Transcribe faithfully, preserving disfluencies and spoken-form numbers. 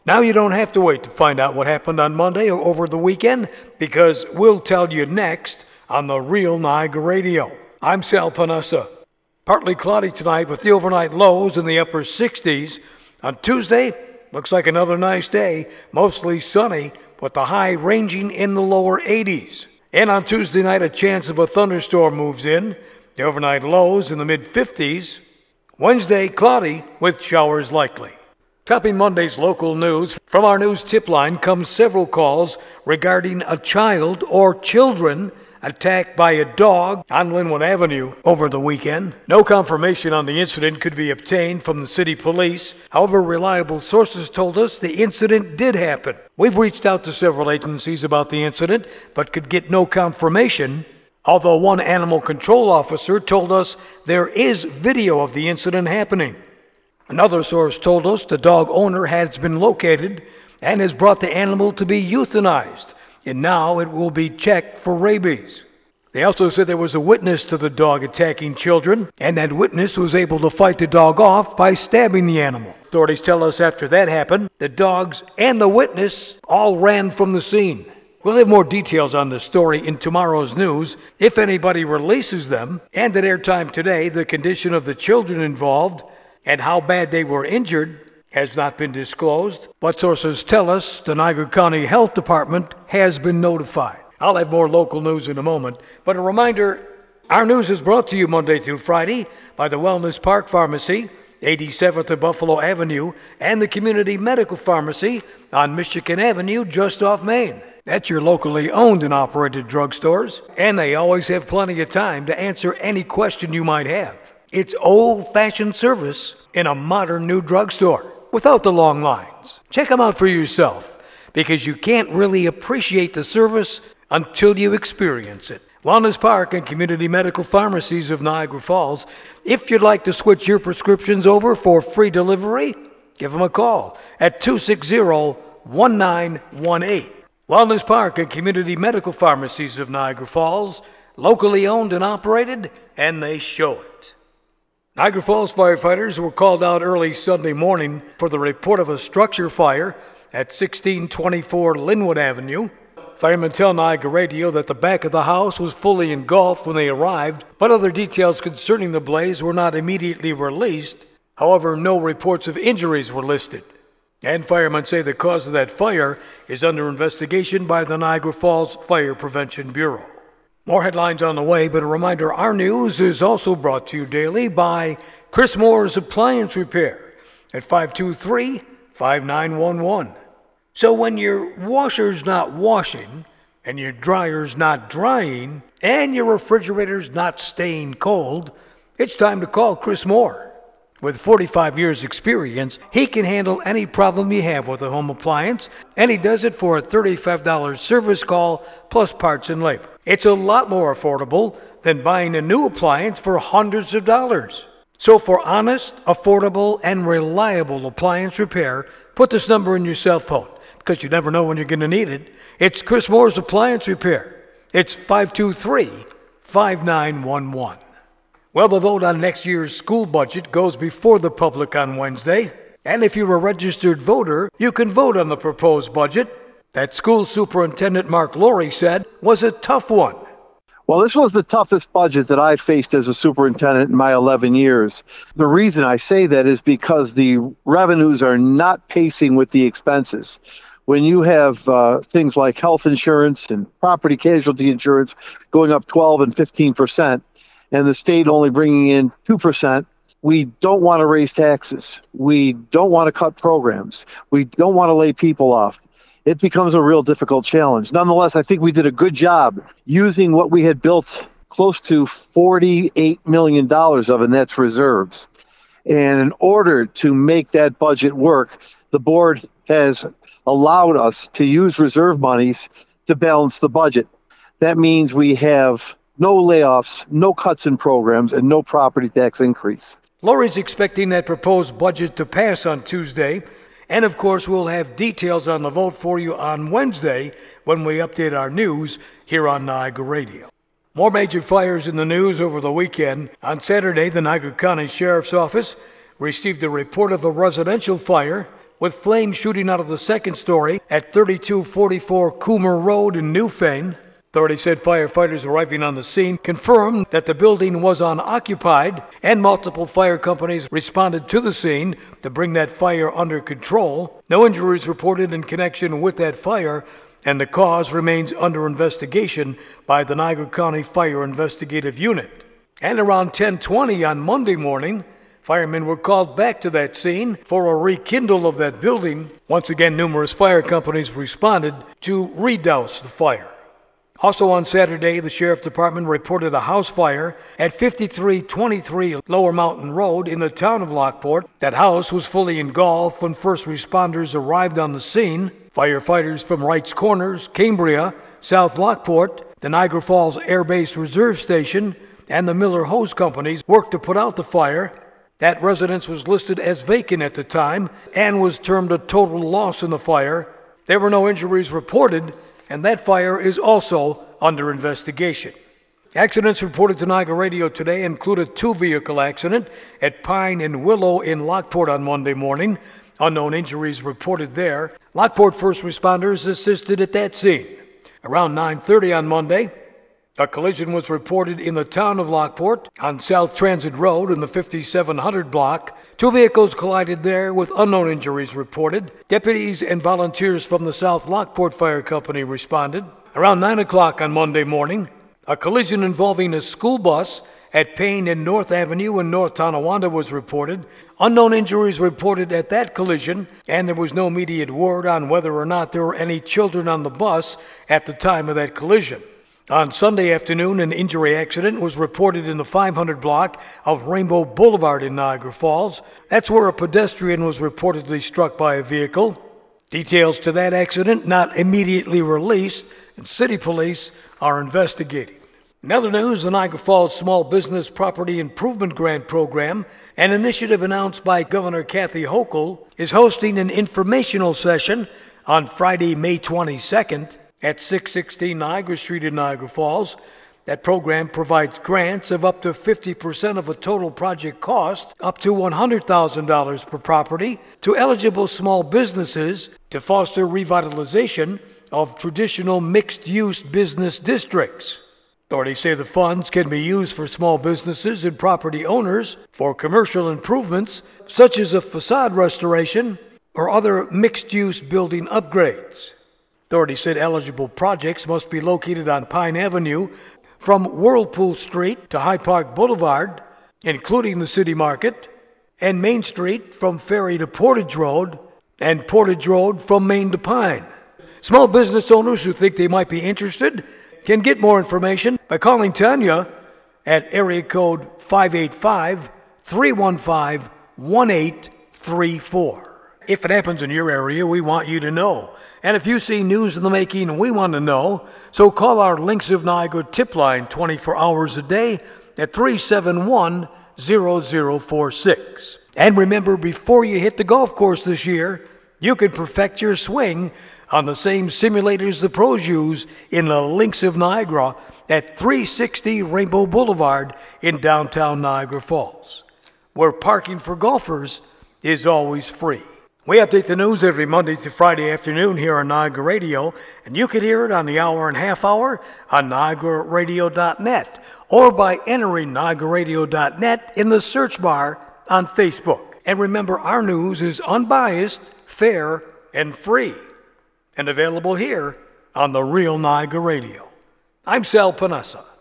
Now you don't have to wait to find out what happened on Monday or over the weekend because we'll tell you next on the Real Niagara Radio. I'm Sal Panessa. Partly cloudy tonight with the overnight lows in the upper sixties. On Tuesday, looks like another nice day, mostly sunny with the high ranging in the lower eighties. And on Tuesday night, a chance of a thunderstorm moves in. The overnight lows in the mid fifties. Wednesday, cloudy with showers likely. Topping Monday's local news, from our news tip line comes several calls regarding a child or children attacked by a dog on Linwood Avenue over the weekend. No confirmation on the incident could be obtained from the city police. However, reliable sources told us the incident did happen. We've reached out to several agencies about the incident, but could get no confirmation, although one animal control officer told us there is video of the incident happening. Another source told us the dog owner has been located and has brought the animal to be euthanized, and now it will be checked for rabies. They also said there was a witness to the dog attacking children, and that witness was able to fight the dog off by stabbing the animal. Authorities tell us after that happened, the dogs and the witness all ran from the scene. We'll have more details on the story in tomorrow's news, if anybody releases them, and at airtime today, the condition of the children involved and how bad they were injured has not been disclosed, but sources tell us the Niagara County Health Department has been notified. I'll have more local news in a moment, but a reminder, our news is brought to you Monday through Friday by the Wellness Park Pharmacy, eighty-seventh and Buffalo Avenue, and the Community Medical Pharmacy on Michigan Avenue just off Main. That's your locally owned and operated drugstores, and they always have plenty of time to answer any question you might have. It's old-fashioned service in a modern new drugstore without the long lines. Check them out for yourself because you can't really appreciate the service until you experience it. Wellness Park and Community Medical Pharmacies of Niagara Falls. If you'd like to switch your prescriptions over for free delivery, give them a call at two six zero, one nine one eight. Wellness Park and Community Medical Pharmacies of Niagara Falls, locally owned and operated, and they show it. Niagara Falls firefighters were called out early Sunday morning for the report of a structure fire at sixteen twenty-four Linwood Avenue. Firemen tell Niagara Radio that the back of the house was fully engulfed when they arrived, but other details concerning the blaze were not immediately released. However, no reports of injuries were listed. And firemen say the cause of that fire is under investigation by the Niagara Falls Fire Prevention Bureau. More headlines on the way, but a reminder, our news is also brought to you daily by Chris Moore's Appliance Repair at five two three, five nine one one. So when your washer's not washing, and your dryer's not drying, and your refrigerator's not staying cold, it's time to call Chris Moore. With forty-five years experience, he can handle any problem you have with a home appliance, and he does it for a thirty-five dollars service call plus parts and labor. It's a lot more affordable than buying a new appliance for hundreds of dollars. So for honest, affordable, and reliable appliance repair, put this number in your cell phone, because you never know when you're going to need it. It's Chris Moore's Appliance Repair. It's five two three, five nine one one. Well, the vote on next year's school budget goes before the public on Wednesday. And if you're a registered voter, you can vote on the proposed budget. That school superintendent Mark Laurie said was a tough one. Well, this was the toughest budget that I've faced as a superintendent in my eleven years. The reason I say that is because the revenues are not pacing with the expenses. When you have uh, things like health insurance and property casualty insurance going up twelve and fifteen percent, and the state only bringing in two percent, we don't want to raise taxes. We don't want to cut programs. We don't want to lay people off. It becomes a real difficult challenge. Nonetheless, I think we did a good job using what we had built close to forty-eight million dollars of, and that's reserves. And in order to make that budget work, the board has allowed us to use reserve monies to balance the budget. That means we have no layoffs, no cuts in programs, and no property tax increase. Laurie's expecting that proposed budget to pass on Tuesday. And of course, we'll have details on the vote for you on Wednesday when we update our news here on Niagara Radio. More major fires in the news over the weekend. On Saturday, the Niagara County Sheriff's Office received a report of a residential fire with flames shooting out of the second story at thirty-two forty-four Coomer Road in Newfane. Authorities said firefighters arriving on the scene confirmed that the building was unoccupied, and multiple fire companies responded to the scene to bring that fire under control. No injuries reported in connection with that fire, and the cause remains under investigation by the Niagara County Fire Investigative Unit. And around ten twenty on Monday morning, firemen were called back to that scene for a rekindle of that building. Once again, numerous fire companies responded to redouse the fire. Also on Saturday, the Sheriff's Department reported a house fire at fifty-three twenty-three Lower Mountain Road in the town of Lockport. That house was fully engulfed when first responders arrived on the scene. Firefighters from Wrights Corners, Cambria, South Lockport, the Niagara Falls Air Base Reserve Station, and the Miller Hose Companies worked to put out the fire. That residence was listed as vacant at the time and was termed a total loss in the fire. There were no injuries reported, and that fire is also under investigation. Accidents reported to Niagara Radio today include a two-vehicle accident at Pine and Willow in Lockport on Monday morning. Unknown injuries reported there. Lockport first responders assisted at that scene. Around nine thirty on Monday, a collision was reported in the town of Lockport on South Transit Road in the fifty-seven hundred block. Two vehicles collided there with unknown injuries reported. Deputies and volunteers from the South Lockport Fire Company responded. Around nine o'clock on Monday morning, a collision involving a school bus at Payne and North Avenue in North Tonawanda was reported. Unknown injuries reported at that collision, and there was no immediate word on whether or not there were any children on the bus at the time of that collision. On Sunday afternoon, an injury accident was reported in the five hundred block of Rainbow Boulevard in Niagara Falls. That's where a pedestrian was reportedly struck by a vehicle. Details to that accident not immediately released, and city police are investigating. In other news, the Niagara Falls Small Business Property Improvement Grant Program, an initiative announced by Governor Kathy Hochul, is hosting an informational session on Friday, May twenty-second. At six sixteen Niagara Street in Niagara Falls. That program provides grants of up to fifty percent of a total project cost, up to one hundred thousand dollars per property, to eligible small businesses to foster revitalization of traditional mixed-use business districts. Authorities say the funds can be used for small businesses and property owners for commercial improvements, such as a facade restoration or other mixed-use building upgrades. Authorities said eligible projects must be located on Pine Avenue from Whirlpool Street to High Park Boulevard, including the City Market, and Main Street from Ferry to Portage Road, and Portage Road from Main to Pine. Small business owners who think they might be interested can get more information by calling Tanya at area code five eight five, three one five, one eight three four. If it happens in your area, we want you to know. And if you see news in the making, we want to know. So call our Links of Niagara tip line twenty-four hours a day at three seven one, zero zero four six. And remember, before you hit the golf course this year, you can perfect your swing on the same simulators the pros use in the Links of Niagara at three sixty Rainbow Boulevard in downtown Niagara Falls, where parking for golfers is always free. We update the news every Monday through Friday afternoon here on Niagara Radio, and you can hear it on the hour and half hour on Niagara Radio dot net or by entering Niagara Radio dot net in the search bar on Facebook. And remember, our news is unbiased, fair, and free, and available here on the Real Niagara Radio. I'm Sal Panessa.